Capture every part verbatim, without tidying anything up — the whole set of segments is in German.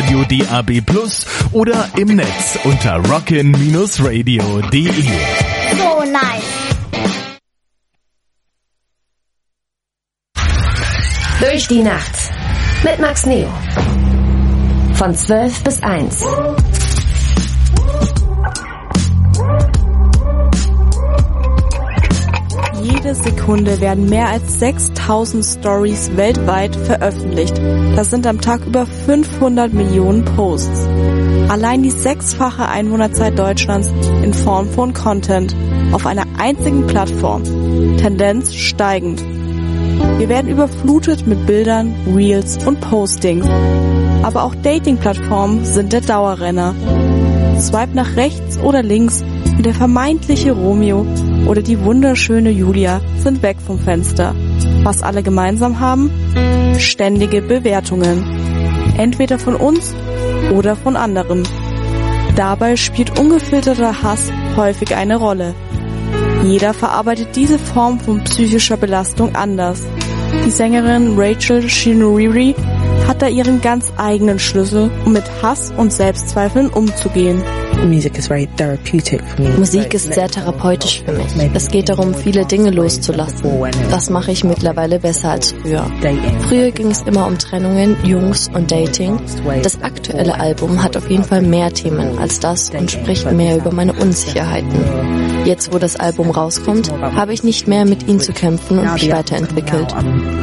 Radio D A B plus oder im Netz unter rockin Bindestrich radio punkt de. So nice. Durch die Nacht mit Max Neo. Von zwölf bis eins. Jede Sekunde werden mehr als sechstausend Stories weltweit veröffentlicht. Das sind am Tag über fünfhundert Millionen Posts. Allein die sechsfache Einwohnerzeit Deutschlands in Form von Content auf einer einzigen Plattform. Tendenz steigend. Wir werden überflutet mit Bildern, Reels und Postings. Aber auch Dating-Plattformen sind der Dauerrenner. Swipe nach rechts oder links und der vermeintliche Romeo oder die wunderschöne Julia sind weg vom Fenster. Was alle gemeinsam haben? Ständige Bewertungen. Entweder von uns oder von anderen. Dabei spielt ungefilterter Hass häufig eine Rolle. Jeder verarbeitet diese Form von psychischer Belastung anders. Die Sängerin Rachel Chinouriri hat da ihren ganz eigenen Schlüssel, um mit Hass und Selbstzweifeln umzugehen. Musik ist sehr therapeutisch für mich. Es geht darum, viele Dinge loszulassen. Das mache ich mittlerweile besser als früher. Früher ging es immer um Trennungen, Jungs und Dating. Das aktuelle Album hat auf jeden Fall mehr Themen als das und spricht mehr über meine Unsicherheiten. Jetzt, wo das Album rauskommt, habe ich nicht mehr mit ihnen zu kämpfen und mich weiterentwickelt.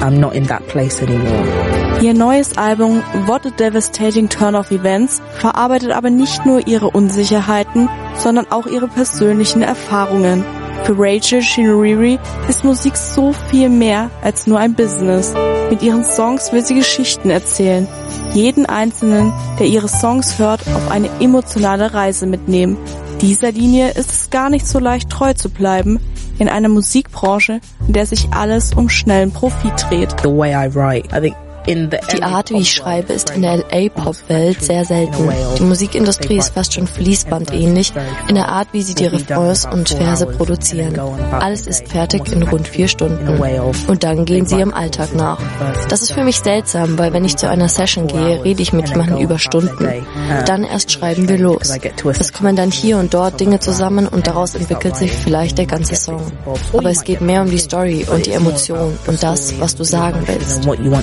Ihr neues Album What a Devastating Turn of Events verarbeitet aber nicht nur ihre Unsicherheiten, sondern auch ihre persönlichen Erfahrungen. Für Rachel Chinouriri ist Musik so viel mehr als nur ein Business. Mit ihren Songs will sie Geschichten erzählen. Jeden Einzelnen, der ihre Songs hört, auf eine emotionale Reise mitnehmen. Dieser Linie ist es gar nicht so leicht treu zu bleiben, in einer Musikbranche, in der sich alles um schnellen Profit dreht. The way I write, I think Die Art, wie ich schreibe, ist in der L A-Pop-Welt sehr selten. Die Musikindustrie ist fast schon fließbandähnlich in der Art, wie sie die Refrains und Verse produzieren. Alles ist fertig in rund vier Stunden. Und dann gehen sie im Alltag nach. Das ist für mich seltsam, weil wenn ich zu einer Session gehe, rede ich mit jemandem über Stunden. Dann erst schreiben wir los. Es kommen dann hier und dort Dinge zusammen und daraus entwickelt sich vielleicht der ganze Song. Aber es geht mehr um die Story und die Emotion und das, was du sagen willst.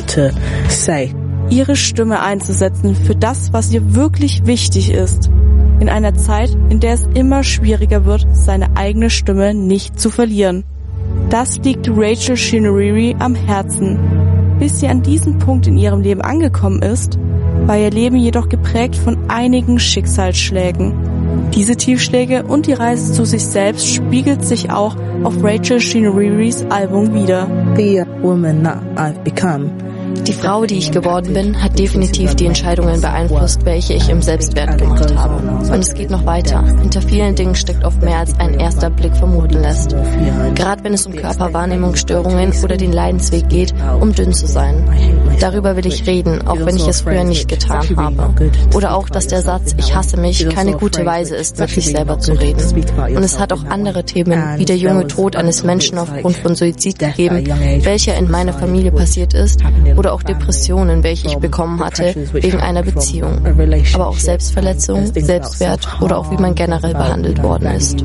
Say. Ihre Stimme einzusetzen für das, was ihr wirklich wichtig ist. In einer Zeit, in der es immer schwieriger wird, seine eigene Stimme nicht zu verlieren. Das liegt Rachel Chinouriri am Herzen. Bis sie an diesem Punkt in ihrem Leben angekommen ist, war ihr Leben jedoch geprägt von einigen Schicksalsschlägen. Diese Tiefschläge und die Reise zu sich selbst spiegelt sich auch auf Rachel Chinouriris Album wider. The woman that I've become. Die Frau, die ich geworden bin, hat definitiv die Entscheidungen beeinflusst, welche ich im Selbstwert gemacht habe. Und es geht noch weiter. Hinter vielen Dingen steckt oft mehr, als ein erster Blick vermuten lässt. Gerade wenn es um Körperwahrnehmungsstörungen oder den Leidensweg geht, um dünn zu sein. Darüber will ich reden, auch wenn ich es früher nicht getan habe. Oder auch, dass der Satz, ich hasse mich, keine gute Weise ist, mit sich selber zu reden. Und es hat auch andere Themen, wie der junge Tod eines Menschen aufgrund von Suizid gegeben, welcher in meiner Familie passiert ist, oder auch Depressionen, welche ich bekommen hatte, wegen einer Beziehung. Aber auch Selbstverletzung, Selbstwert oder auch wie man generell behandelt worden ist.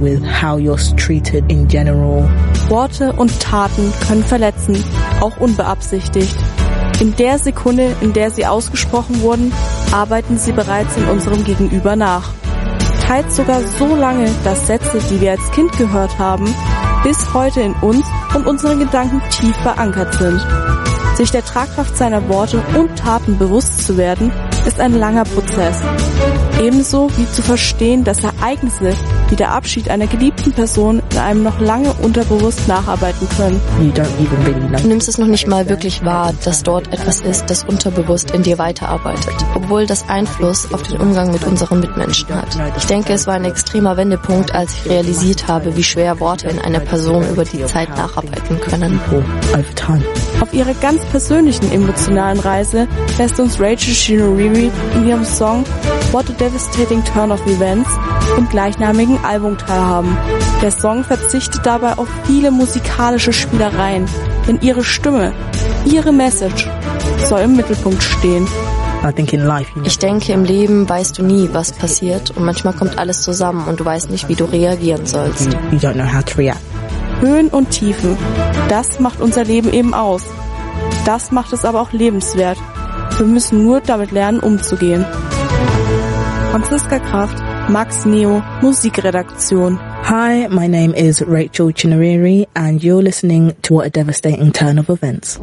Worte und Taten können verletzen, auch unbeabsichtigt. In der Sekunde, in der sie ausgesprochen wurden, arbeiten sie bereits in unserem Gegenüber nach. Teils sogar so lange, dass Sätze, die wir als Kind gehört haben, bis heute in uns und unseren Gedanken tief verankert sind. Sich der Tragkraft seiner Worte und Taten bewusst zu werden, ist ein langer Prozess. Ebenso wie zu verstehen, dass Ereignisse wie der Abschied einer geliebten Person in einem noch lange unterbewusst nacharbeiten können. Du nimmst es noch nicht mal wirklich wahr, dass dort etwas ist, das unterbewusst in dir weiterarbeitet, obwohl das Einfluss auf den Umgang mit unseren Mitmenschen hat. Ich denke, es war ein extremer Wendepunkt, als ich realisiert habe, wie schwer Worte in einer Person über die Zeit nacharbeiten können. Auf ihrer ganz persönlichen emotionalen Reise lässt uns Rachel Chinouriri in ihrem Song What a Devastating Turn of Events im gleichnamigen Album teilhaben. Der Song verzichtet dabei auf viele musikalische Spielereien, denn ihre Stimme, ihre Message soll im Mittelpunkt stehen. Ich denke, im Leben weißt du nie, was passiert und manchmal kommt alles zusammen und du weißt nicht, wie du reagieren sollst. Höhen und Tiefen, das macht unser Leben eben aus. Das macht es aber auch lebenswert. Wir müssen nur damit lernen, umzugehen. Franziska Kraft, Max Neo, Musikredaktion. Hi, my name is Rachel Chinariri and you're listening to What a Devastating Turn of Events.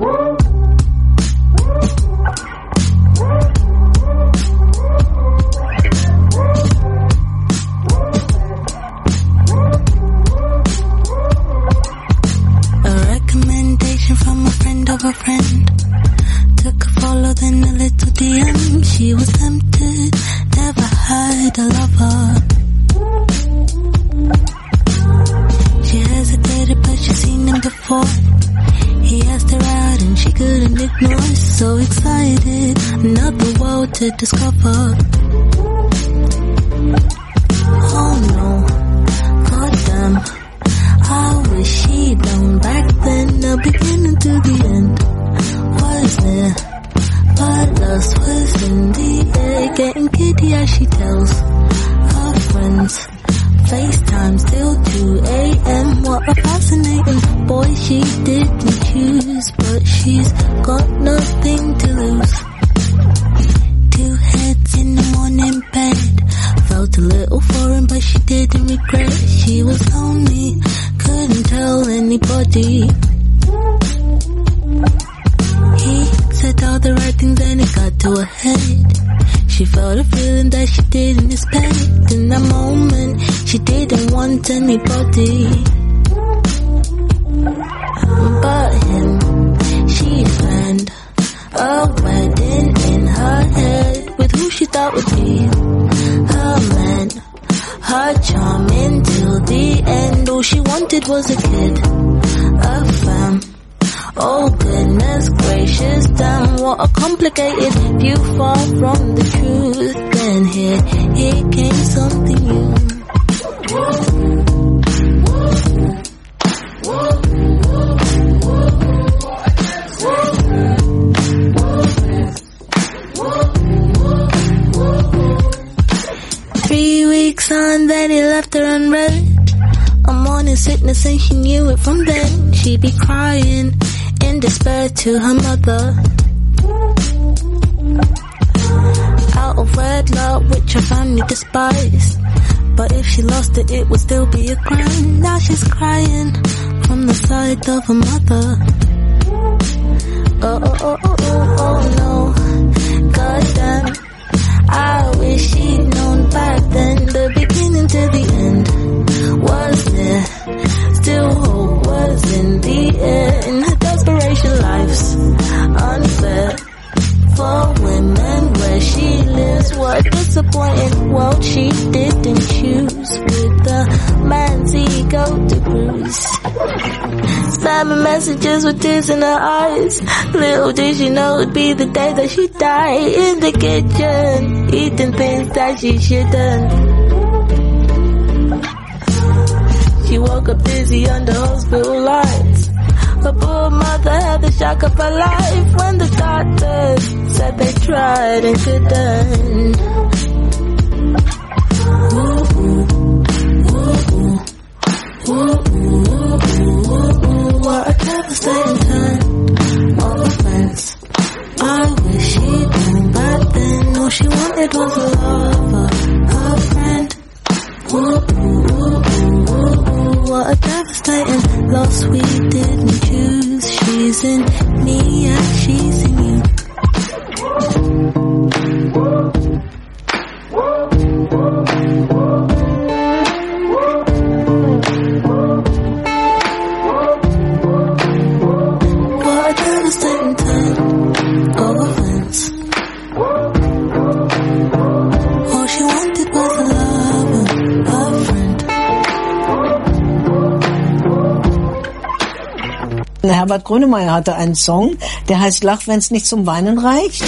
Of a friend, took a follow then a little D M. She was tempted, never had a lover. She hesitated but she seen him before. He asked her out and she couldn't ignore. So excited, another world to discover. Oh no, goddamn, I wish she'd known back then, the beginning to the end was there, but lust was in the air, getting giddy as she tells her friends. FaceTime still two a.m. What a fascinating boy, she didn't choose, but she's got nothing to lose. Two heads in the morning bed, felt a little foreign but she didn't regret. She was lonely, couldn't tell anybody. He said all the right things and it got to her head. She felt a feeling that she didn't expect. In that moment, she didn't want anybody but him. She planned a wedding in her head with who she thought would be her man, her charm until the end. All she wanted was a kid, a fam. Oh goodness gracious, damn, what a complicated view, far from the truth. Then here, here came something new. Three weeks on, then he left her unread. A morning sickness and she knew it from then. She'd be crying in despair to her mother. Out of wedlock, which her family despised. But if she lost it, it would still be a crime. Now she's crying from the side of her mother. Oh, oh, oh, oh, oh, oh no. Goddamn, I wish she'd known back then. The beginning to the end was there. Still hope was in the air. In her desperation, life's unfair for women where she lives. What a disappointing world she didn't choose, with the man's ego to bruise. Spamming messages with tears in her eyes. Little did she know it'd be the day that she'd die. In the kitchen, eating things that she shouldn't. She woke up dizzy under hospital lights. Her poor mother had the shock of her life when the doctors said they tried and couldn't. Ooh, ooh, ooh, ooh, ooh, ooh, ooh, what a devastating turn of events. I wish she'd known back then. All she wanted was a lover, her friend. Ooh, ooh, ooh, ooh, ooh, what a devastating loss we didn't choose. She's in me and she's in you. What a devastating turn of events. All she wanted was a lover, a friend. Herbert Grönemeyer hatte einen Song, der heißt Lach, wenn's nicht zum Weinen reicht.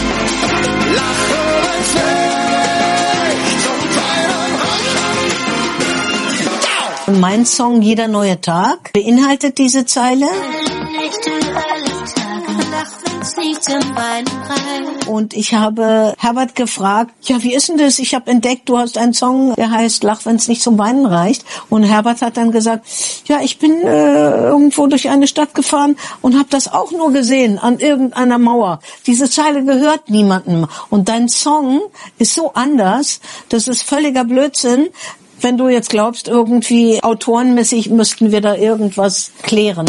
Und mein Song Jeder neue Tag beinhaltet diese Zeile. Und ich habe Herbert gefragt, ja, wie ist denn das? Ich habe entdeckt, du hast einen Song, der heißt Lach, wenn's nicht zum Weinen reicht. Und Herbert hat dann gesagt, ja, ich bin äh, irgendwo durch eine Stadt gefahren und habe das auch nur gesehen an irgendeiner Mauer. Diese Zeile gehört niemandem. Und dein Song ist so anders, das ist völliger Blödsinn. Wenn du jetzt glaubst, irgendwie autorenmäßig müssten wir da irgendwas klären.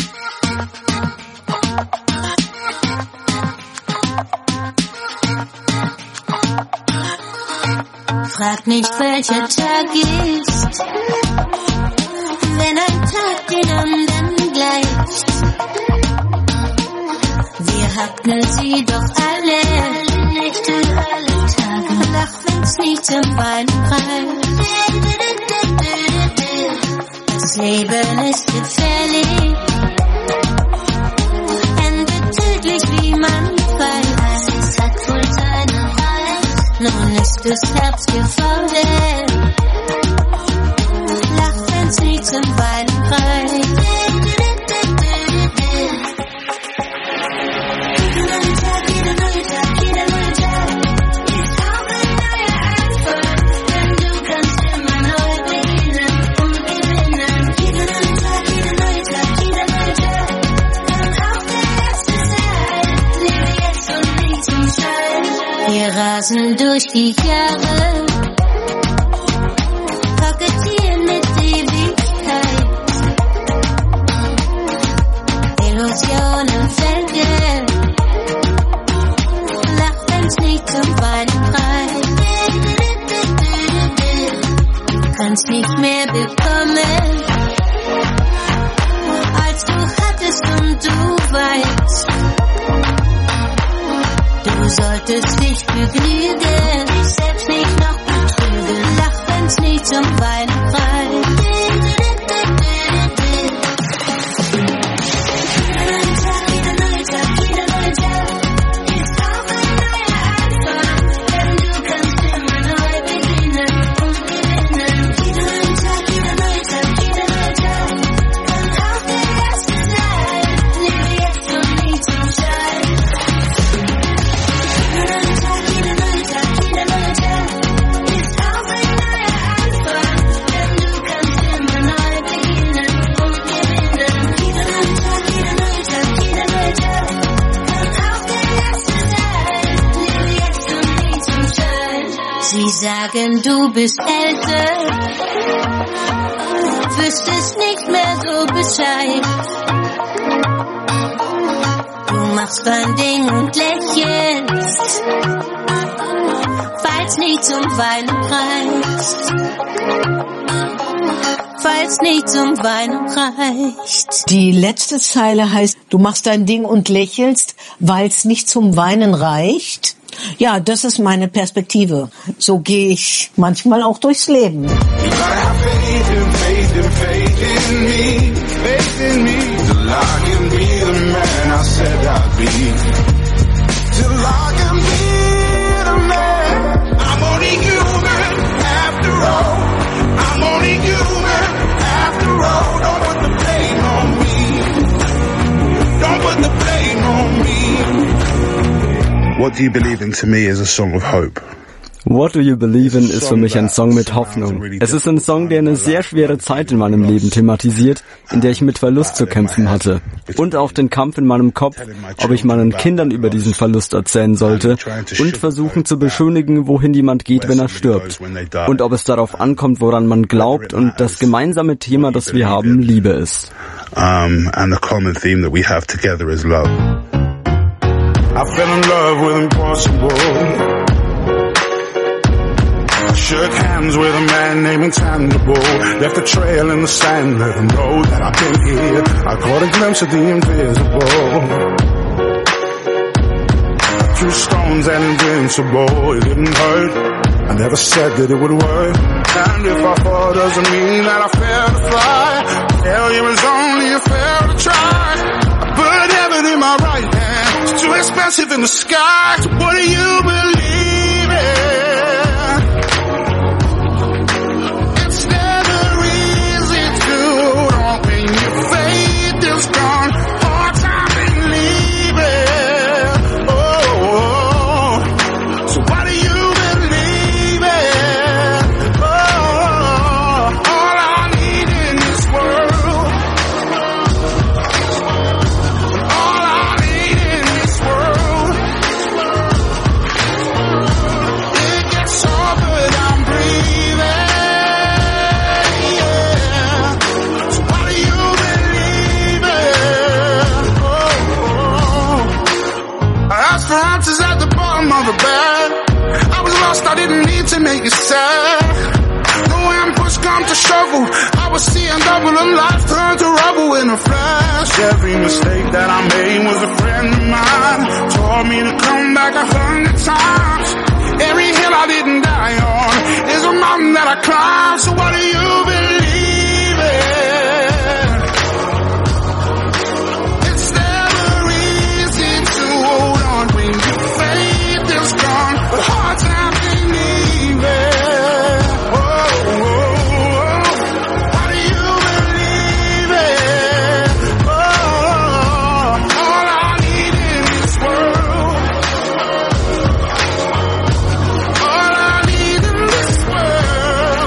Frag nicht, welcher Tag ist, wenn ein Tag den anderen gleicht. Wir hatten sie doch alle, nicht alle Tage. Lach, wenn's nicht zum Weinen reicht. Das Leben ist gefährlich, endet tödlich, wie man weiß. Es hat wohl seine Reiz, nun ist das Herz gefordert. Lach, wenn's nie zum Weinen reicht. Wir rasen durch die Jahre, kokettieren mit Ewigkeit, Illusionen vergehen. Lach, wenn's nicht zum Weinen reicht. Kannst nicht mehr bekommen, als du hattest und du weißt. Du solltest dich begnügen, dich selbst nicht noch betrügen. Lach, wenn's nie zum Weinen reicht. Sagen, du bist älter, wüsstest nicht mehr so Bescheid. Du machst dein Ding und lächelst, falls nicht zum Weinen reicht. Falls nicht zum Weinen reicht. Die letzte Zeile heißt, du machst dein Ding und lächelst, weil's nicht zum Weinen reicht. Ja, das ist meine Perspektive. So gehe ich manchmal auch durchs Leben. What Do You Believe In to me is a song of hope. What Do You Believe In ist für mich ein Song mit Hoffnung. Es ist ein Song, der eine sehr schwere Zeit in meinem Leben thematisiert, in der ich mit Verlust zu kämpfen hatte. Und auch den Kampf in meinem Kopf, ob ich meinen Kindern über diesen Verlust erzählen sollte und versuchen zu beschönigen, wohin jemand geht, wenn er stirbt. Und ob es darauf ankommt, woran man glaubt und das gemeinsame Thema, das wir haben, Liebe ist. Um, and the common theme that we have together is love. I fell in love with impossible. Shook hands with a man named Intangible. Left a trail in the sand, let him know that I've been here. I caught a glimpse of the invisible. Two stones and invincible. It didn't hurt, I never said that it would work. And if I fall, doesn't mean that I failed to fly. Failure is only a fail to try. I put heaven in my right hand. It's too expensive in the sky. So what do you believe in? It's never easy to know when your faith is gone. Hard time believing. mean to make you sad. No, when push come to shovel, I was seeing double and life turn to rubble in a flash. Every mistake that I made was a friend of mine. Told me to come back a hundred times. Every hill I didn't die on is a mountain that I climb. So what do you believe in? It's never easy to hold on when your faith is gone, but hard times ain't leaving. Oh, oh, oh. What do you believe in? Oh, all I need in this world, all I need in this world.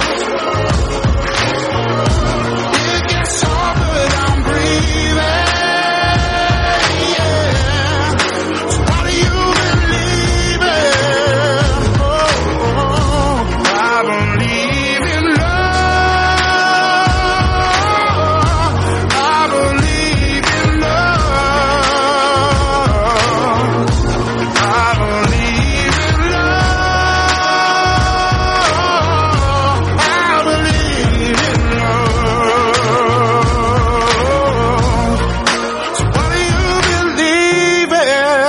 It gets hard, but I'm breathing. Yeah. So what do you believe in? Oh, oh, I believe in love. I believe in love. I believe in love. I believe in love. So what do you believe in?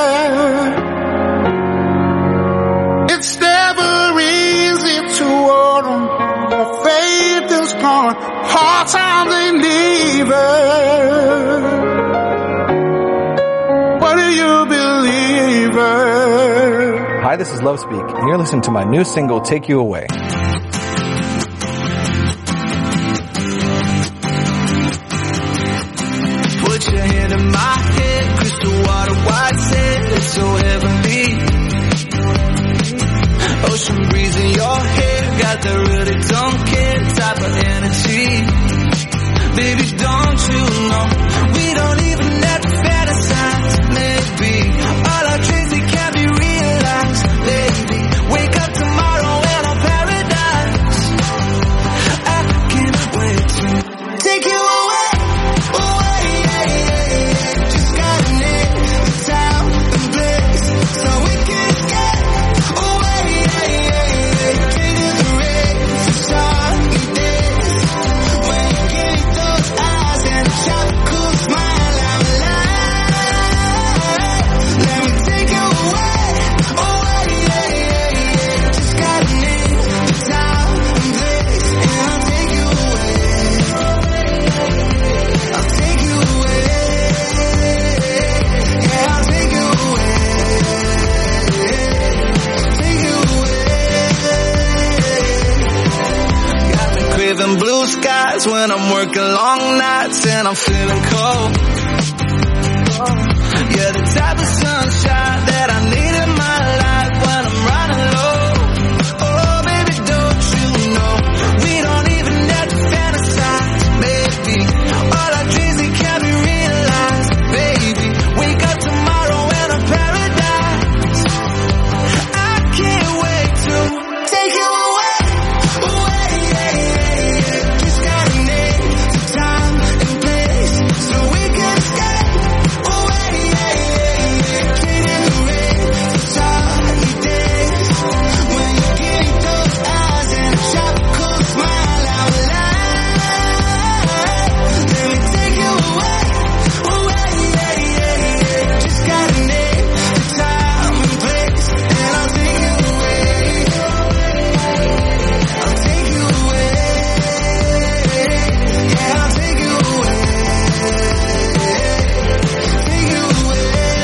It's never easy to hold on. Your faith is gone. Hard times ain't leaving. What do you believe in? Hi, this is Love Speak, and you're listening to my new single, Take You Away. Put your hand in my head, crystal water, white sand, it's so heavenly. Ocean breeze in your hair, got the really don't care type of energy. Baby, don't you know, we don't even have to fantasize, maybe. All our dreams, they can't be realized, baby. Wake up tomorrow in our paradise. I can't wait to take you away, away, yeah, yeah, yeah. Just gotta name the time and place so we can escape. Away, yeah, yeah, yeah. Take the race, the sunny days. When you give me those eyes and a tropical smile, I'm alive. Let me take you away, away, yeah, yeah, yeah. Just gotta name the time and place, and I'll take you away. I'll take you away. Yeah, I'll take you away. Take you away. Got me craving blue skies when I'm working long nights and I'm feeling cold. Yeah, the type of sunshine that I need in my life when I'm running low. Oh, baby, don't you know we don't even have to fantasize, baby. All our dreams, they can't be realized, baby. Wake up tomorrow in a paradise. I can't wait to take you away, away, yeah, yeah, yeah. Just gotta name the time and place so we can escape. Away, yeah, yeah, yeah. Trading the rain for sunny days. When you give me those eyes and a tropical smile, I'm alive. Let me take you away, away, yeah, yeah, yeah. Just gotta name the time and place, and I'll take you away. I'll take you away. Yeah, I'll take you away. Take you away.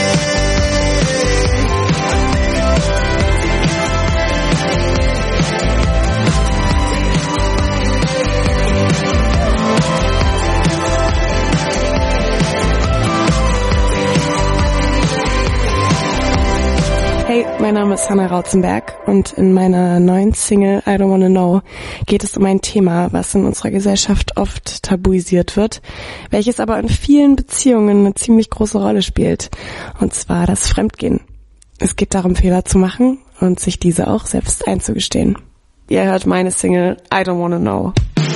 Hey, mein Name ist Hannah Rautzenberg und in meiner neuen Single I Don't Wanna Know geht es um ein Thema, was in unserer Gesellschaft oft tabuisiert wird, welches aber in vielen Beziehungen eine ziemlich große Rolle spielt, und zwar das Fremdgehen. Es geht darum, Fehler zu machen und sich diese auch selbst einzugestehen. Ihr hört meine Single I Don't Wanna Know.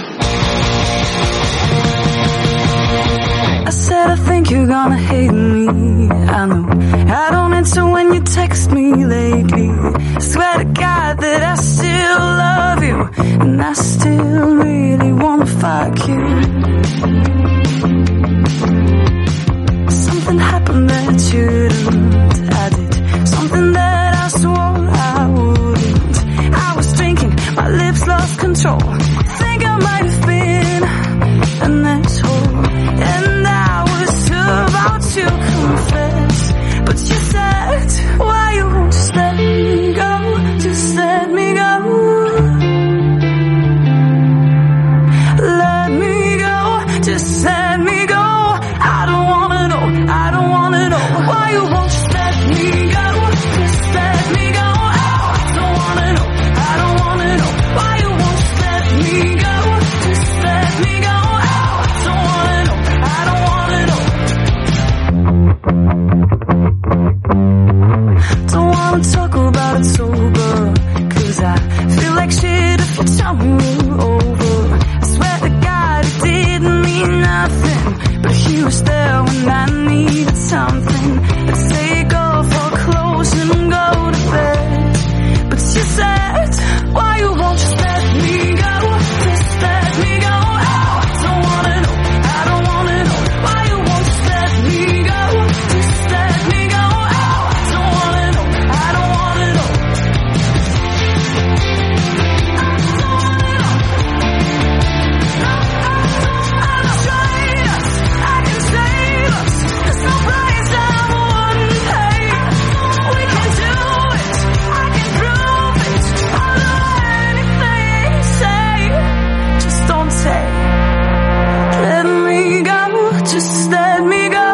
I said I think you're gonna hate me, I know. I don't answer when you text me lately. I swear to God that I still and I still really wanna fuck you. Something happened that shouldn't. I did something that I swore I wouldn't. I was drinking, my lips lost control. Think I might have been an asshole, and I was about to confess, but you said, why you won't just let me go, just let me go. Let me go, just let me go. I don't wanna know, I don't wanna know why you won't just let me go, just let me go. Oh, I don't wanna know, I don't wanna know why you won't just let me go, just let me go. Oh, I don't wanna know, I don't wanna know. Don't wanna talk about it sober, cause I feel like shit if you tell me we're over. I swear to God it didn't mean nothing, but he was there when I needed something. Let's take off our clothes and go to bed. But you said, why you won't just let me go, just let me go. Oh, I don't wanna know, I don't wanna know why you won't just let me go, just let me go. Oh, I don't wanna know, I don't wanna know. I don't wanna know. No, I don't, I don't trade us, I can save us. There's no price I wouldn't pay. We can do it, I can prove it. I'll do anything you say, just don't say, let me go, just let me go.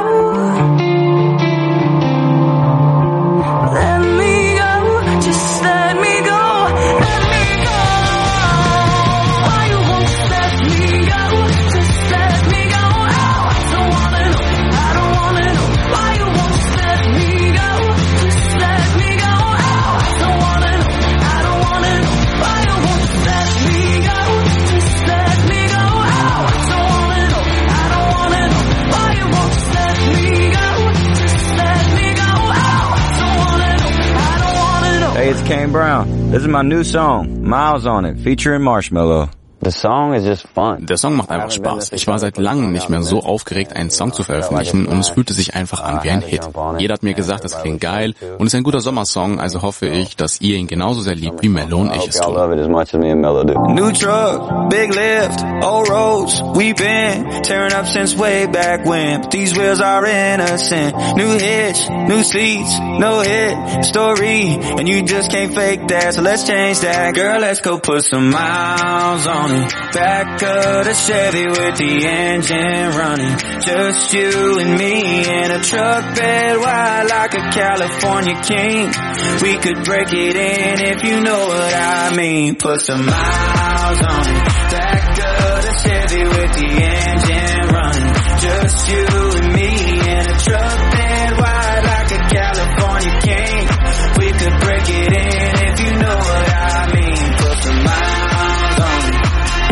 Let me go, just let me go, let me go. Why you won't just let me go, just let me go. Oh, I don't wanna know, I don't wanna know why you won't just let me go, just let me go. Oh, I don't wanna know, I don't wanna know why you won't just let me go, just let me go. Oh, I don't wanna know, I don't wanna know why you won't just let me go, just let me go. Oh, I don't wanna know, I don't wanna know. Hey, it's Kane Brown. This is my new song, Miles on It, featuring Marshmello. The song is just fun. Der Song macht einfach Spaß. Ich war seit langem nicht mehr so aufgeregt, einen Song zu veröffentlichen, und es fühlte sich einfach an wie ein Hit. Jeder hat mir gesagt, es klingt geil und ist ein guter Sommersong, also hoffe ich, dass ihr ihn genauso sehr liebt wie Mello und ich es tun. New truck, big lift, old roads, we've been tearing up since way back when, but these wheels are innocent. New hitch, new seats, no hit story, and you just can't fake that, so let's change that. Girl, let's go put some miles on it. Back of the Chevy with the engine running, just you and me in a truck bed wide like a California king. We could break it in if you know what I mean. Put some miles on it. Back of the Chevy with the engine running, just you and me in a truck bed wide like a California king. We could break it in if you know what I mean. Put some miles on it.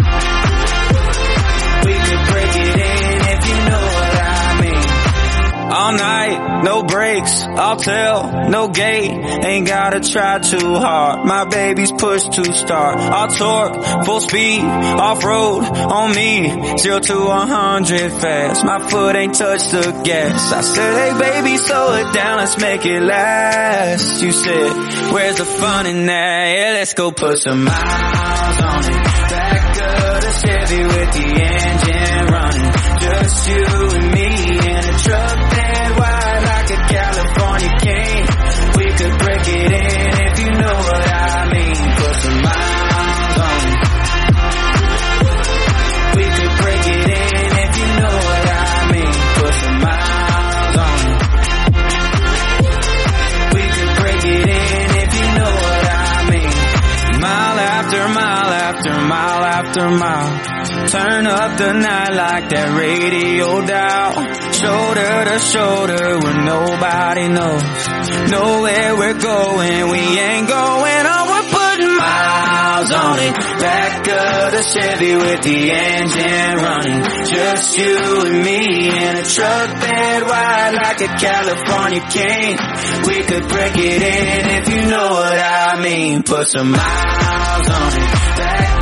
Break it in if you know what I mean. All night, no brakes, I'll tell, no gate, ain't gotta try too hard. My baby's push to start. I'll torque, full speed, off-road, on me, zero to one hundred fast. My foot ain't touched the gas. I said, hey baby, slow it down, let's make it last. You said, where's the fun in that? Yeah, let's go put some miles on it. Back of the Chevy with the engine running, just you and me in a truck bed wide like a California king. We could break it in if you know what I mean. Put some miles on it. We could break it in if you know what I mean. Put some miles on it. We could break it in if you know what I mean. Mile after mile after mile after mile. Turn up the night like that radio dial. Shoulder to shoulder where nobody knows. Know where we're going, we ain't going on. We're putting miles on it. Back of the Chevy with the engine running, just you and me in a truck bed wide like a California king. We could break it in if you know what I mean. Put some miles on it. Back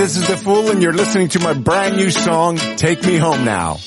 this is The Fool, and you're listening to my brand new song, Take Me Home Now.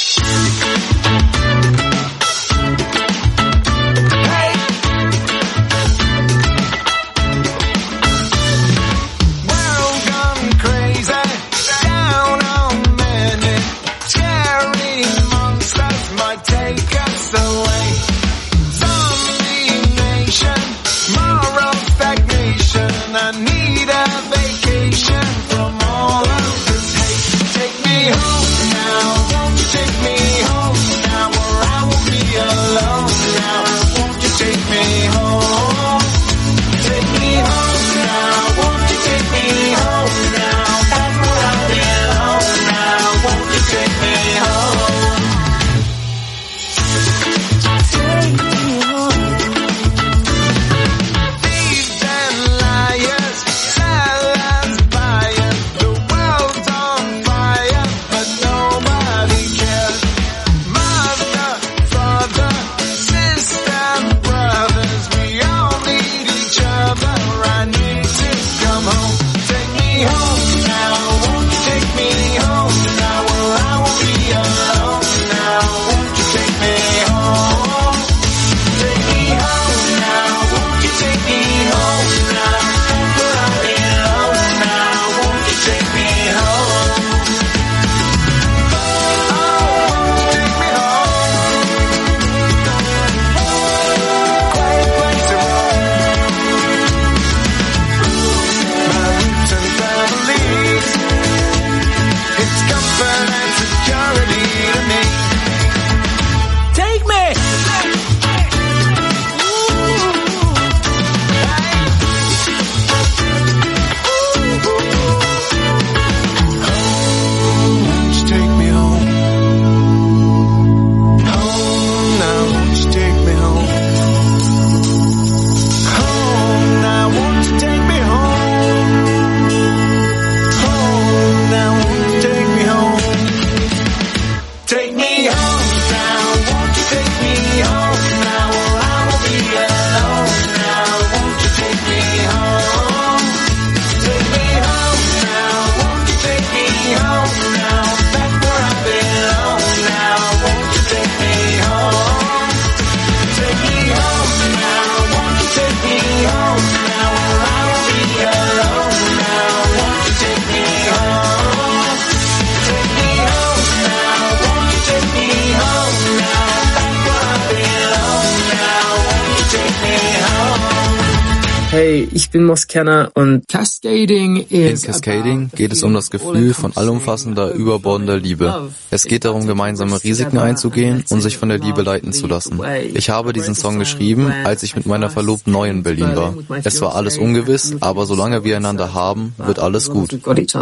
Hey, ich bin Moskenna und Cascading ist... In Cascading geht es um das Gefühl von allumfassender, überbordender Liebe. Es geht darum, gemeinsame Risiken einzugehen und sich von der Liebe leiten zu lassen. Ich habe diesen Song geschrieben, als ich mit meiner Verlobten neu in Berlin war. Es war alles ungewiss, aber solange wir einander haben, wird alles gut.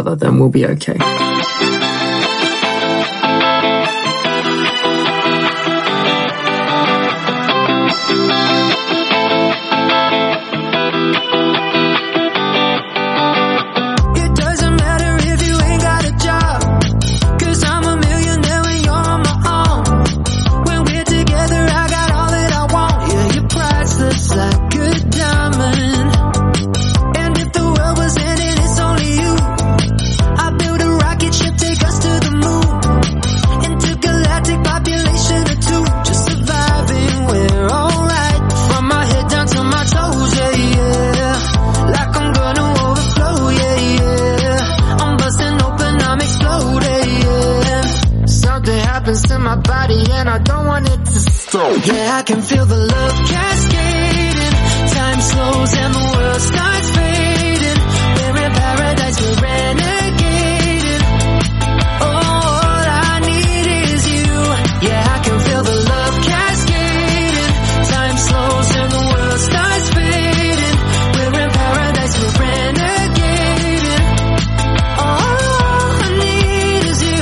Yeah, I can feel the love cascading. Time slows and the world starts fading. We're in paradise, we're renegading. All I need is you. Yeah, I can feel the love cascading. Time slows and the world starts fading. We're in paradise, we're renegading. All I need is you.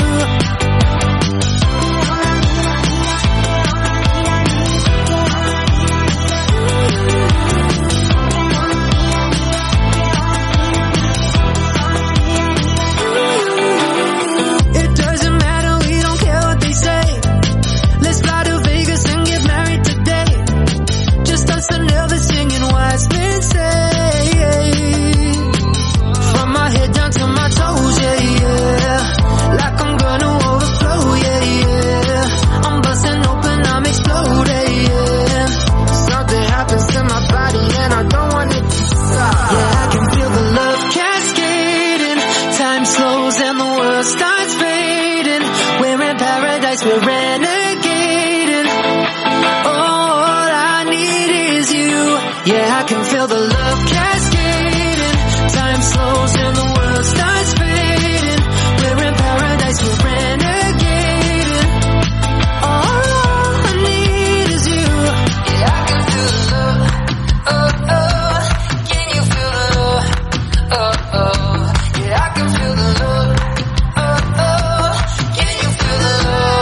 Time slows and the world starts fading. We're in paradise, we're renegading. All I need is you. Yeah, I can feel the love cascading. Time slows and the world starts fading. We're in paradise, we're renegading. All I need is you. Yeah, I can feel the love. Oh, oh. Can you feel the love? Oh, oh. Yeah, I can feel the love. Oh, oh. Can you feel the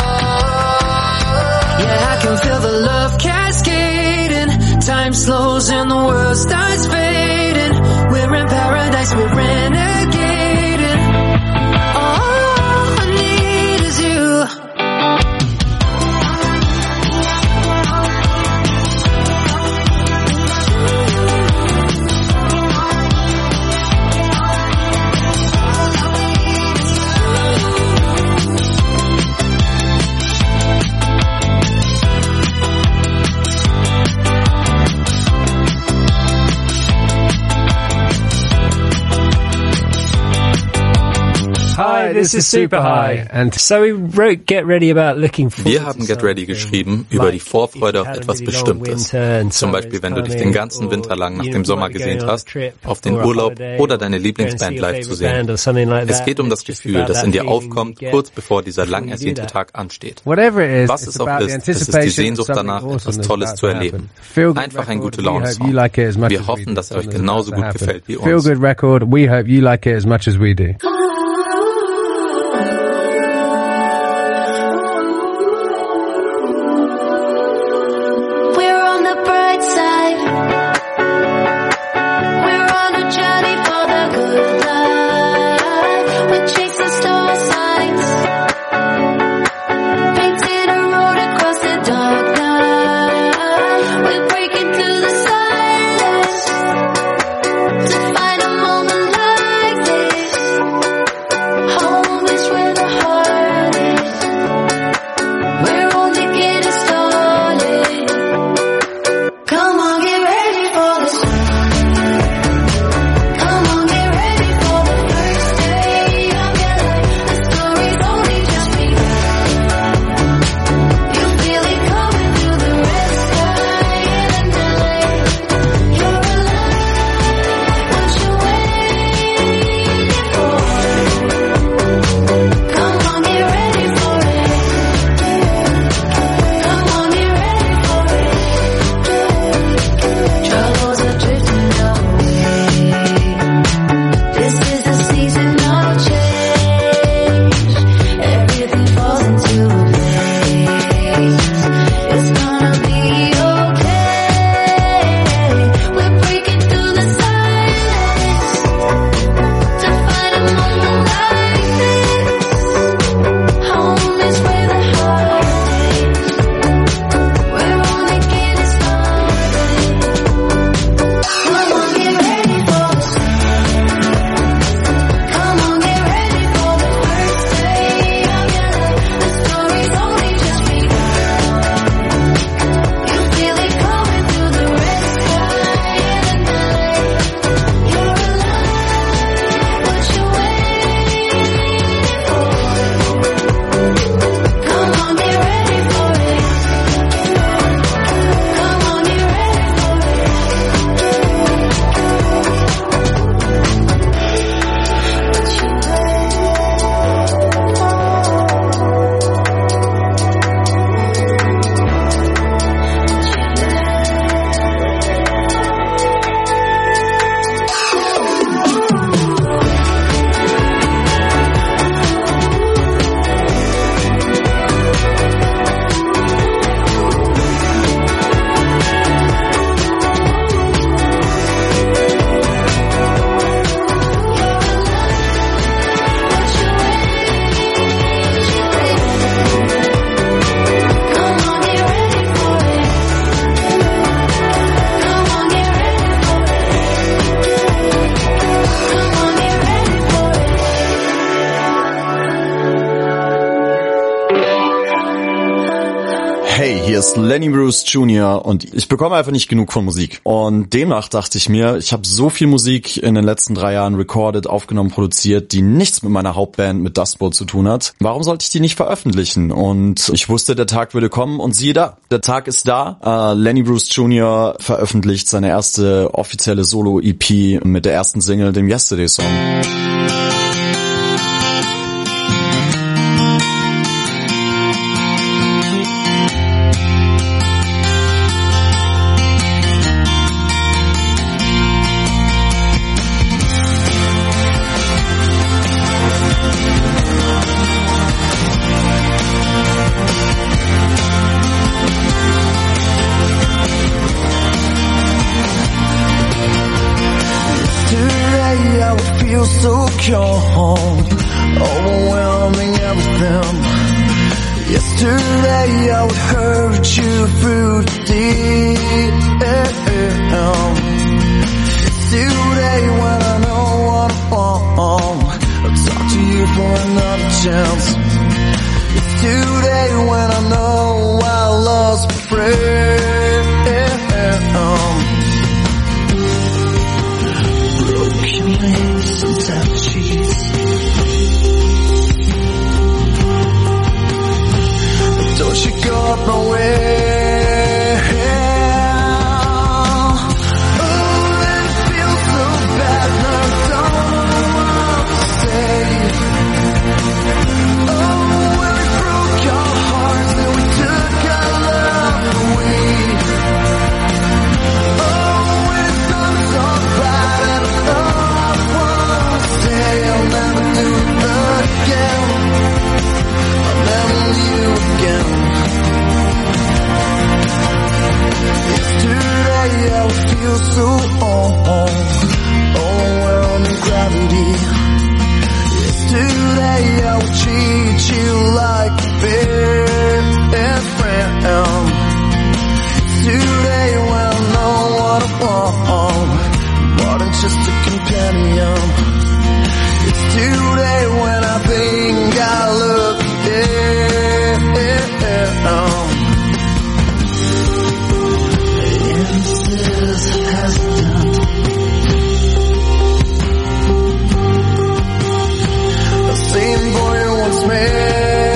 love? Yeah, I can feel the love cascading. Time slows and the world starts fading. We're in paradise, we're renegading. All I need is you. Hi, this is Super High. And so we wrote Get Ready about looking forward. Wir haben Get Ready geschrieben über die Vorfreude auf etwas Bestimmtes. Zum Beispiel, wenn du dich den ganzen Winter lang nach dem Sommer gesehnt hast, auf den Urlaub oder deine Lieblingsband live zu sehen. Es geht um das Gefühl, das in dir aufkommt, kurz bevor dieser lang ersehnte Tag ansteht. Was es auch ist, es ist die Sehnsucht danach, etwas Tolles zu erleben. Einfach ein gute Laune-Song. Wir hoffen, dass er euch genauso gut gefällt wie uns. Feel good record. We hope you like it as much as we do. To find a moment like this. ist Lenny Bruce Junior und ich bekomme einfach nicht genug von Musik. Und demnach dachte ich mir, ich habe so viel Musik in den letzten drei Jahren recorded, aufgenommen, produziert, die nichts mit meiner Hauptband, mit Dust Bowl zu tun hat. Warum sollte ich die nicht veröffentlichen? Und ich wusste, der Tag würde kommen und siehe da, der Tag ist da. Uh, Lenny Bruce Junior veröffentlicht seine erste offizielle Solo-E P mit der ersten Single, dem Yesterday Song. So cold, overwhelming everything. Yesterday I would hurt you through the deep. It's today when I know what I want. I'll talk to you for another chance. It's today when I know I lost my friend. Broken legs and tap cheese. Don't you go up my way. Oh, and it feels so bad. Now I don't know what to say. Oh, when we broke our hearts and we took our love away. Oh, when it comes all bad and all I want to say, I'll never do it again. I'll never leave you again. Yesterday I would feel so old, overwhelming gravity. Yesterday I would treat you like a best friend. Today when I know what I want, more than just a companion. It's today when I think I look down. Hesitant. The same boy you once made.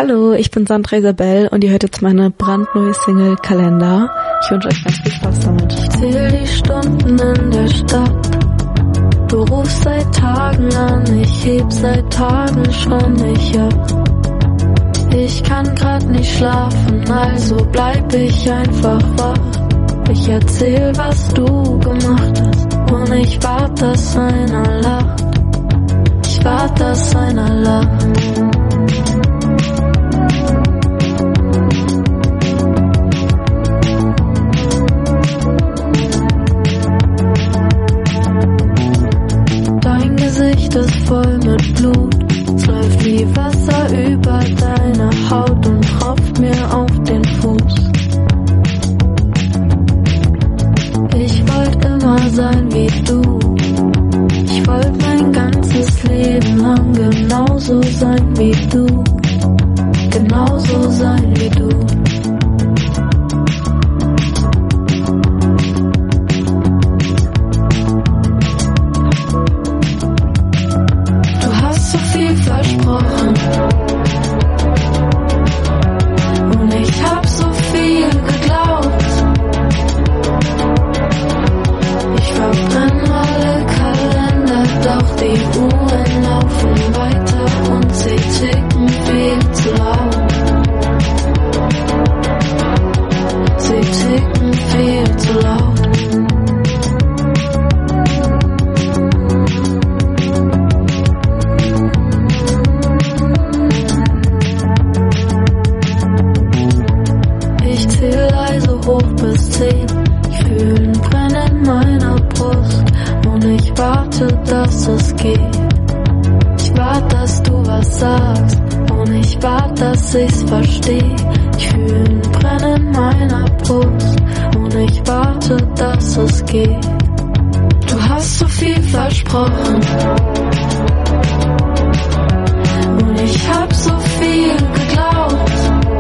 Hallo, ich bin Sandra Isabel und ihr hört jetzt meine brandneue Single Kalender. Ich wünsche euch ganz viel Spaß damit. Ich zähl die Stunden in der Stadt. Du rufst seit Tagen an, ich heb seit Tagen schon nicht ab. Ich kann grad nicht schlafen, also bleib ich einfach wach. Ich erzähl, was du gemacht hast und ich wart, dass einer lacht. Ich wart, dass einer lacht. Dein Gesicht ist voll mit Blut. Es läuft wie Wasser über deine Haut und tropft mir auf den Fuß. Ich wollt immer sein wie du. Ich wollt mein ganzes Leben lang genauso sein wie du. Genauso sein wie du. Versprochen. Und ich hab so viel geglaubt. Ich verbrenn alle Kalender, doch die Uhren laufen weiter und sie ticken viel zu laut. Sie ticken viel zu laut. Hoch bis zehn, ich fühl ein Brennen in meiner Brust und ich warte, dass es geht. Ich warte, dass du was sagst und ich warte, dass ich's versteh. Ich fühl ein Brennen in meiner Brust und ich warte, dass es geht. Du hast so viel versprochen und ich hab so viel geglaubt.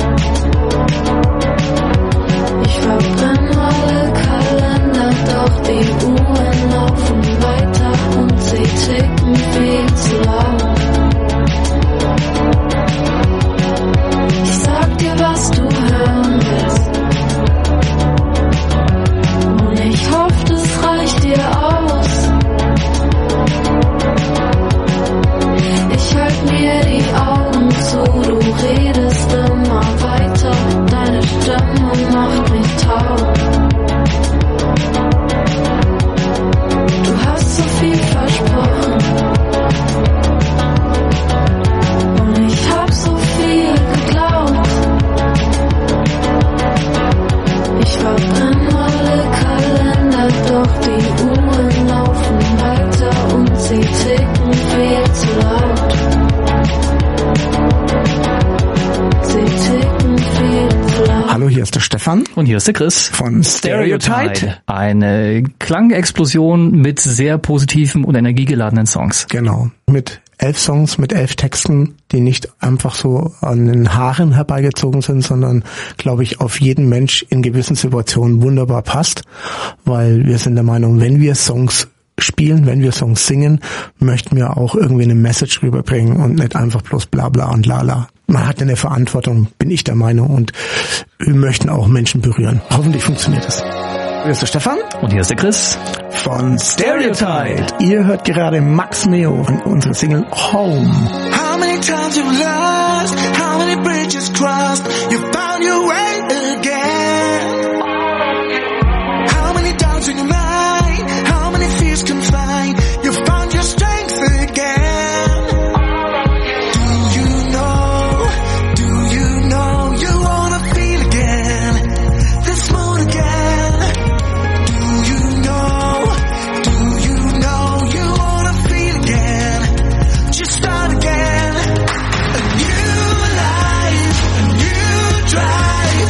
Ich verbrenn alle Kalender, doch die Uhren laufen weiter und sie ticken viel zu laut. Ich sag dir, was du hören willst und ich hoffe, das reicht dir aus. Ich halt mir die Augen zu, du redest immer weiter, deine Stimme macht mich taub. Du hast so viel versprochen und ich hab so viel geglaubt. Ich verbrenn alle Kalender, doch die Uhren laufen weiter und sie ticken viel zu laut. Sie ticken viel zu laut. Hallo, hier ist der Stefan. Und hier ist der Chris. Von Stereotype. Eine Klangexplosion mit sehr positiven und energiegeladenen Songs. Genau. Mit elf Songs, mit elf Texten, die nicht einfach so an den Haaren herbeigezogen sind, sondern, glaube ich, auf jeden Mensch in gewissen Situationen wunderbar passt. Weil wir sind der Meinung, wenn wir Songs spielen, wenn wir Songs singen, möchten wir auch irgendwie eine Message rüberbringen und nicht einfach bloß bla bla und lala. Man hat eine Verantwortung, bin ich der Meinung, und wir möchten auch Menschen berühren. Hoffentlich funktioniert es. Hier ist der Stefan. Und hier ist der Chris. Von Stereotype. Ihr hört gerade Max Neo und unsere Single Home. How many times you've lost, how many bridges crossed, you found your way again. How many doubts in your mind, how many fears confined, you found your strength again. Do you know, do you know you wanna feel again, this moon again. Do you know, do you know you wanna feel again, just start again. A new life, a new drive.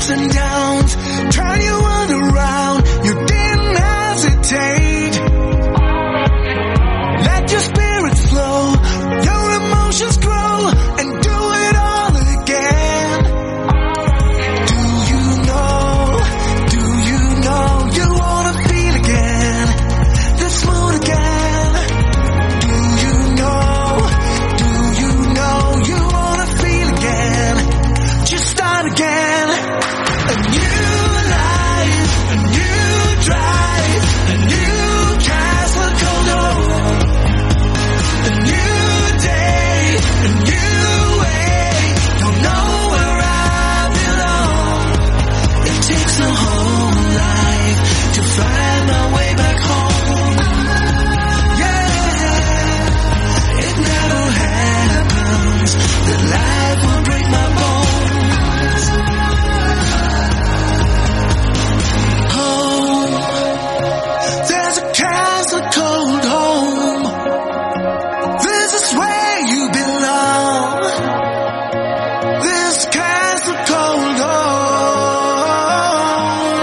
ups and downs, turn your world around. You didn't hesitate. Let your spirits flow, your emotions grow, and do it all again. Do you know, do you know you wanna feel again, this mood again? Do you know, do you know you wanna feel again? Just start again. A new life, a new drive, a new castle cold home. A new day, a new way. Don't know where I belong. It takes a whole life to find my way back home. Yeah, it never happens that life will break my bones. Home, there's a castle called home. This is where you belong. This castle called home.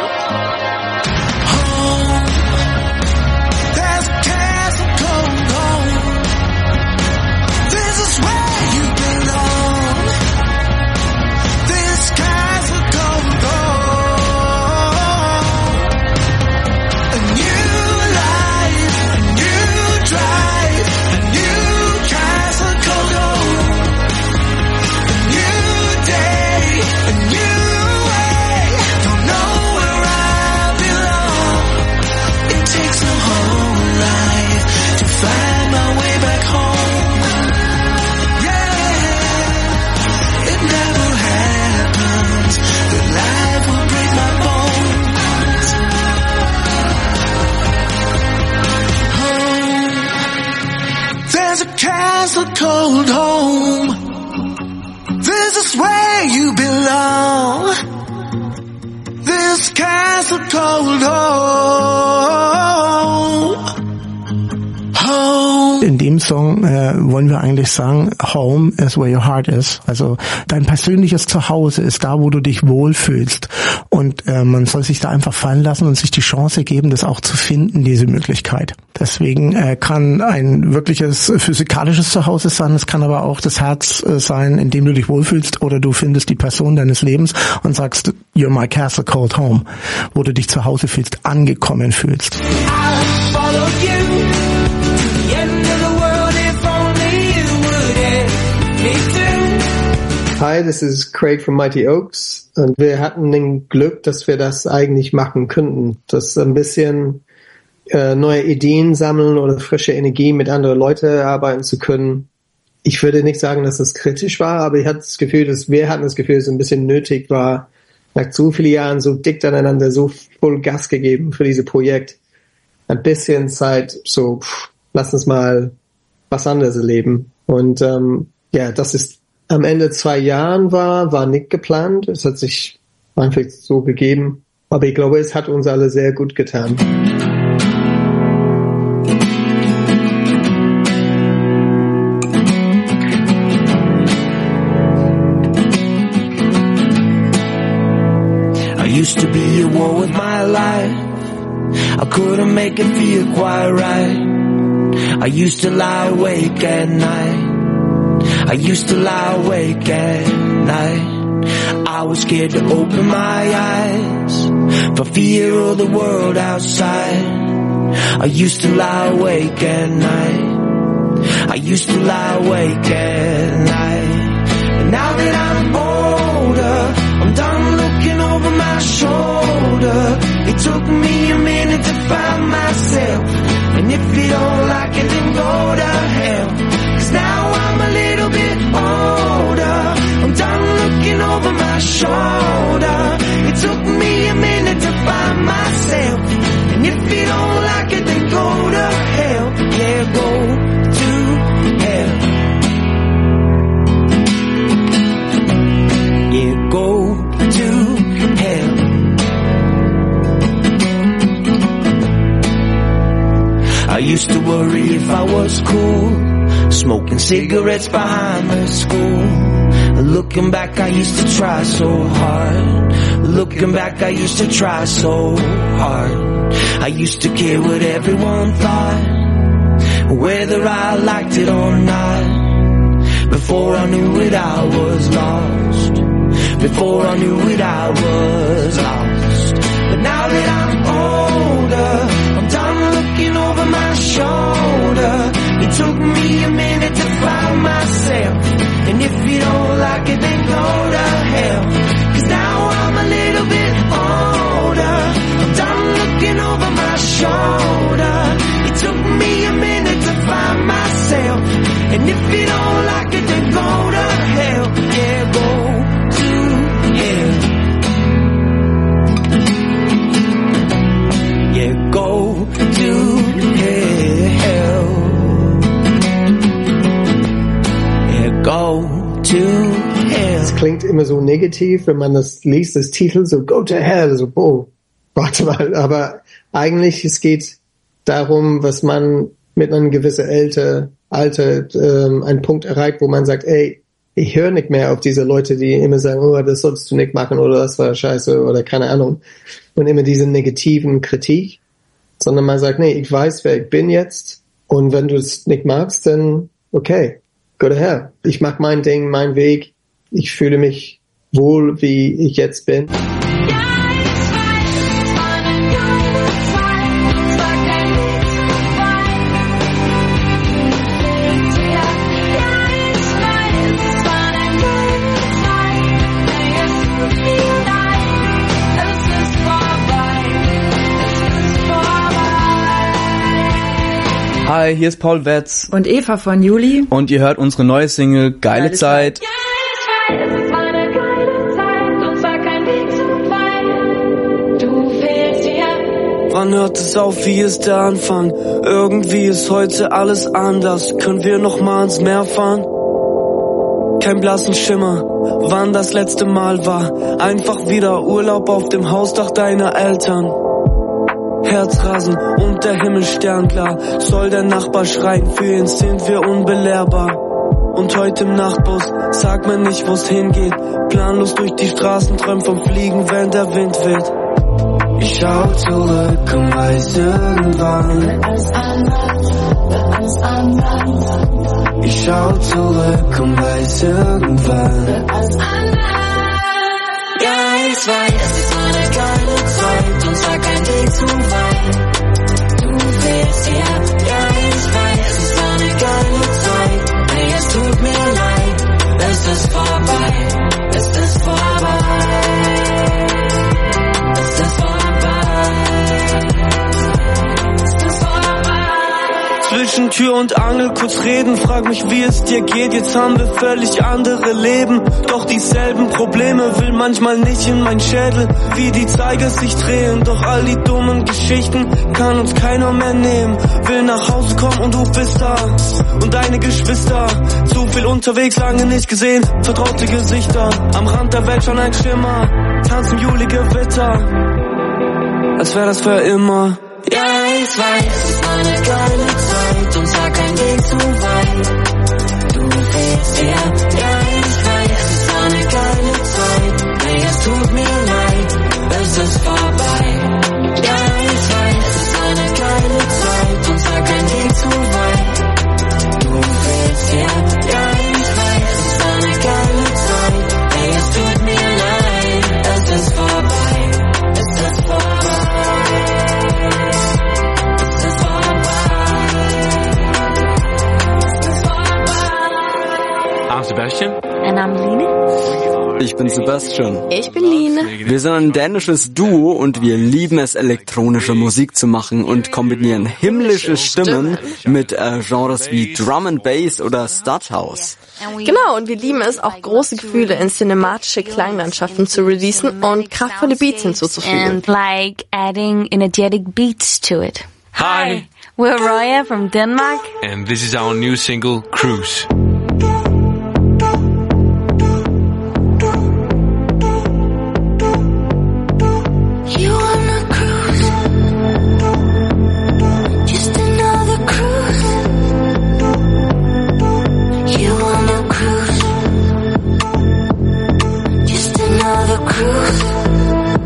Home. There's a castle called home. This is where you belong. This castle called home. A new life, a new drive, a new castle called home. A new day, a new way. Don't know where I belong. It takes a whole life to find my way back home. Yeah, it never happens that life will break my bones. Home. There's a castle called home. This is where you belong. This castle called home. Home. In dem Song äh, wollen wir eigentlich sagen, home is where your heart is. Also dein persönliches Zuhause ist da, wo du dich wohlfühlst. Und äh, man soll sich da einfach fallen lassen und sich die Chance geben, das auch zu finden, diese Möglichkeit. Deswegen äh, kann ein wirkliches physikalisches Zuhause sein, es kann aber auch das Herz äh, sein, in dem du dich wohlfühlst, oder du findest die Person deines Lebens und sagst, you're my castle called home, wo du dich zu Hause fühlst, angekommen fühlst. I'll follow you to the end of the world if only you would have me too. Hi, this is Craig from Mighty Oaks. Und wir hatten den Glück, dass wir das eigentlich machen könnten. Das ein bisschen äh, neue Ideen sammeln oder frische Energie mit anderen Leuten arbeiten zu können. Ich würde nicht sagen, dass es kritisch war, aber ich hatte das Gefühl, dass wir hatten das Gefühl, dass es ein bisschen nötig war, nach so vielen Jahren so dicht aneinander, so voll Gas gegeben für dieses Projekt. Ein bisschen Zeit, so, pff, lass uns mal was anderes erleben. Und ähm, ja, das ist am Ende zwei Jahren war, war nicht geplant. Es hat sich einfach so gegeben. Aber ich glaube, es hat uns alle sehr gut getan. I used to be at war with my life. I couldn't make it feel quite right. I used to lie awake at night. I used to lie awake at night. I was scared to open my eyes for fear of the world outside. I used to lie awake at night. I used to lie awake at night. And now that I'm older, I'm done looking over my shoulder. It took me a minute to find myself. And if you don't like it, then go to hell. 'Cause now I'm a little bit older. I'm done looking over my shoulder. It took me a minute to find myself. And if you don't like it, then go to hell. Yeah, go to hell. Yeah, go to hell. I used to worry if I was cool, smoking cigarettes behind the school. Looking back, I used to try so hard. Looking back, I used to try so hard. I used to care what everyone thought, whether I liked it or not. Before I knew it, I was lost. Before I knew it, I was lost. But now that I'm older, I'm done looking over my shoulder. It took me a minute to find myself, and if you don't like it, then go to hell. Cause now I'm a little bit older, I'm done looking over my shoulder. It took me a minute to find myself, and if you don't like it, then go to hell. Yeah, go to hell. Yeah, go to hell. Yeah, go to hell. Es klingt immer so negativ, wenn man das liest, das Titel, so go to hell, so, oh, warte mal, aber eigentlich, es geht darum, was man mit einem gewissen Alter, Alter ähm, einen Punkt erreicht, wo man sagt, ey, ich höre nicht mehr auf diese Leute, die immer sagen, oh, das sollst du nicht machen oder das war scheiße oder keine Ahnung. Und immer diese negativen Kritik, sondern man sagt, nee, ich weiß, wer ich bin jetzt, und wenn du es nicht magst, dann okay, go to hell. Ich mach mein Ding, mein Weg, ich fühle mich wohl, wie ich jetzt bin. Hi, hier ist Paul Wetz und Eva von Juli und ihr hört unsere neue Single Geile, Geile Zeit. Zeit. Ja, ich weiß, es ist eine geile Zeit und zwar kein Weg zu weit. Du fehlst hier. Wann hört es auf, wie ist der Anfang? Irgendwie ist heute alles anders. Können wir noch mal ins Meer fahren? Kein blassen Schimmer, wann das letzte Mal war. Einfach wieder Urlaub auf dem Hausdach deiner Eltern. Herzrasen und der Himmel sternklar. Soll der Nachbar schreien, für ihn sind wir unbelehrbar. Und heute im Nachtbus sagt man nicht, wo's hingeht. Planlos durch die Straßen, träumt vom Fliegen, wenn der Wind weht. Ich schau zurück und weiß irgendwann alles anders, alles anders. Ich schau zurück und weiß irgendwann alles anders. Ja, ich weiß, es ist eine geile Zeit und zwar kein Weg zu weit. Du fehlst hier, ja, ich weiß, es ist eine geile Zeit. Nee, es tut mir leid, es ist vorbei, es ist vorbei, es ist vorbei. Zwischen Tür und Angel kurz reden, frag mich, wie es dir geht. Jetzt haben wir völlig andere Leben, doch dieselben Probleme. Will manchmal nicht in mein Schädel, wie die Zeiger sich drehen. Doch all die dummen Geschichten kann uns keiner mehr nehmen. Will nach Hause kommen und du bist da und deine Geschwister. Zu viel unterwegs, lange nicht gesehen, vertraute Gesichter. Am Rand der Welt schon ein Schimmer, Tanz im Juli-Gewitter, als wär das für immer. Ja, ich weiß, es ist eine geile Zeit und zwar kein Weg zu weit. Du fehlst hier, ja, ich weiß, es ist eine geile Zeit. Nee, es tut mir leid, es ist vorbei. Ja, ich weiß, es ist eine geile Zeit und zwar kein Weg zu weit. Du fehlst hier, ja, ich weiß, es ist eine geile Zeit. Nee, es tut mir leid, es ist vorbei, es ist vorbei. Sebastian. Mein Name ist Line. Ich bin Sebastian. Ich bin Line. Wir sind ein dänisches Duo und wir lieben es, elektronische Musik zu machen und kombinieren himmlische Stimmen mit äh, Genres wie Drum and Bass oder Stadthouse. Genau, und wir lieben es, auch große Gefühle in cinematische Klanglandschaften zu releasen und kraftvolle Beats hinzuzufügen. And like adding energetic beats to it. Hi, we're Roya from Denmark. And this is our new single, Cruise. Cruise.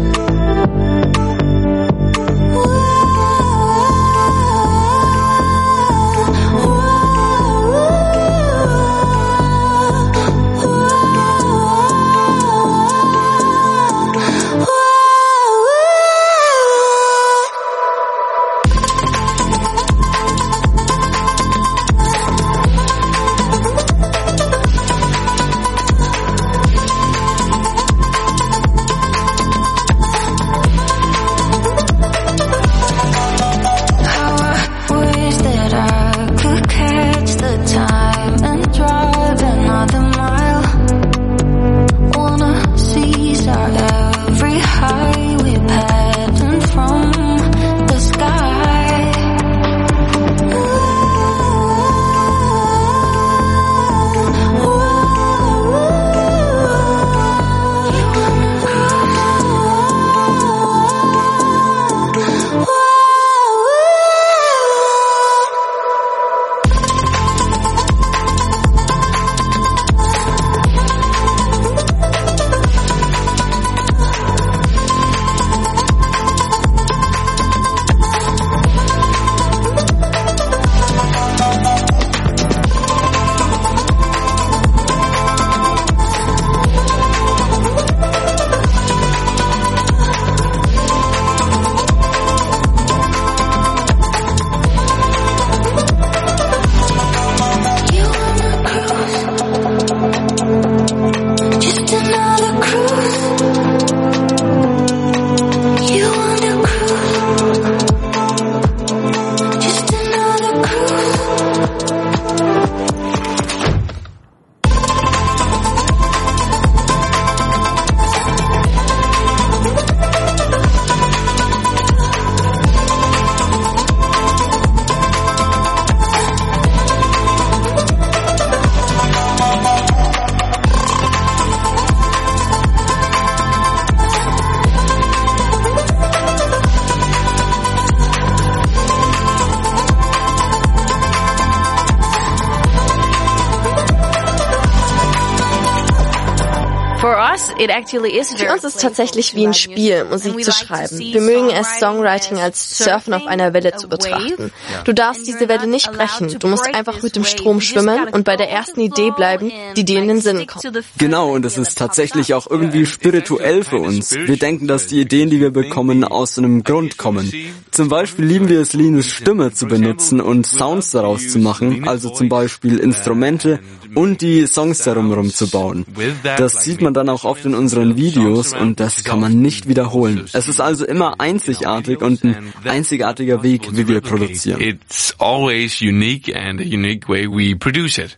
Für uns ist es tatsächlich wie ein Spiel, Musik zu schreiben. Wir mögen es, Songwriting als Surfen auf einer Welle zu betrachten. Du darfst diese Welle nicht brechen, du musst einfach mit dem Strom schwimmen und bei der ersten Idee bleiben, die dir in den Sinn kommt. Genau, und es ist tatsächlich auch irgendwie spirituell für uns. Wir denken, dass die Ideen, die wir bekommen, aus einem Grund kommen. Zum Beispiel lieben wir es, Linus Stimme zu benutzen und Sounds daraus zu machen, also zum Beispiel Instrumente und die Songs darum rum zu bauen. Das sieht man dann auch oft in unseren Videos und das kann man nicht wiederholen. Es ist also immer einzigartig und ein einzigartiger Weg, wie wir produzieren. It's always unique and a unique way we produce it.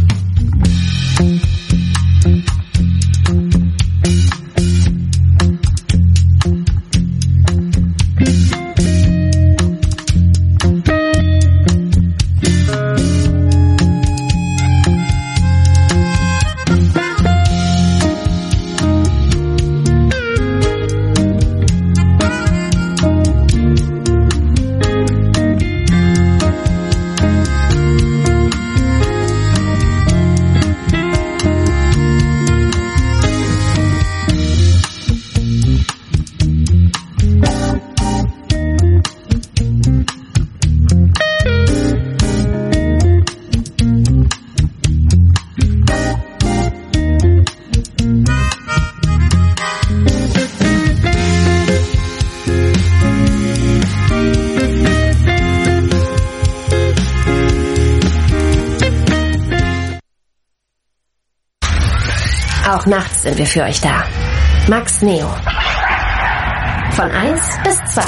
Auch nachts sind wir für euch da. Max Neo. Von eins bis zwei.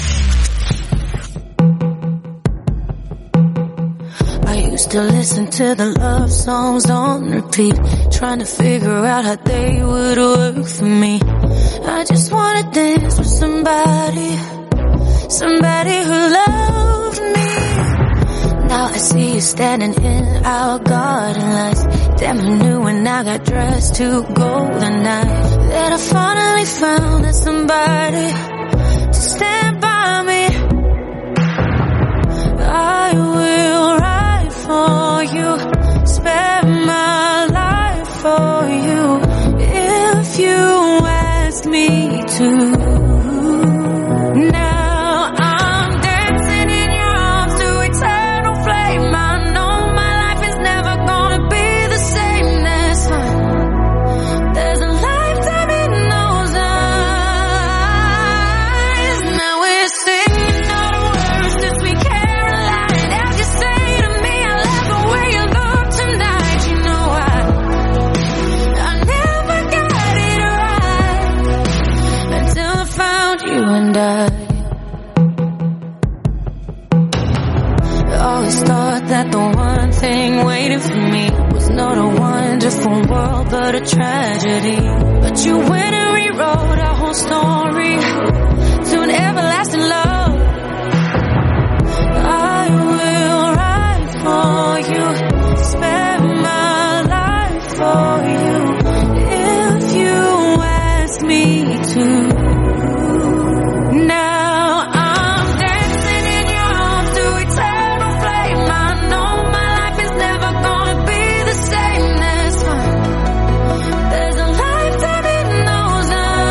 I used to listen to the love songs on repeat, trying to figure out how they would work for me. I just wanna dance with somebody, somebody who loved me. Now I see you standing in our garden lights. Damn, I knew when I got dressed to go the night that I finally found that somebody to stand by me. I will ride for you, spend my life for you, if you ask me to. Now I'm dancing in your arms to eternal flame. I know my life is never gonna be the same this time. There's a lifetime in those eyes. Now we're singing all the words to Sweet Caroline. As you say to me, I love the way you look tonight. You know I, I never got it right until I found you and I. I always thought that the one thing waiting for me was not a wonderful world, but a tragedy. But you went and rewrote our whole story to an everlasting love. I will ride for you, spend my life for you, if you ask me to. Now I'm dancing in your arms to eternal flame. I know my life is never gonna be the same this time. There's a lifetime in those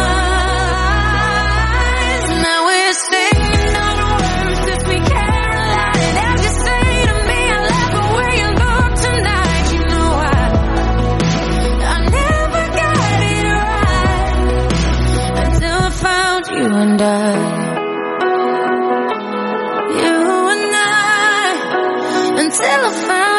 eyes. Now we're singing all the words to Sweet Caroline. As you say to me, I love the way you look tonight. You know I, I never got it right until I found you and I. You and I, until I found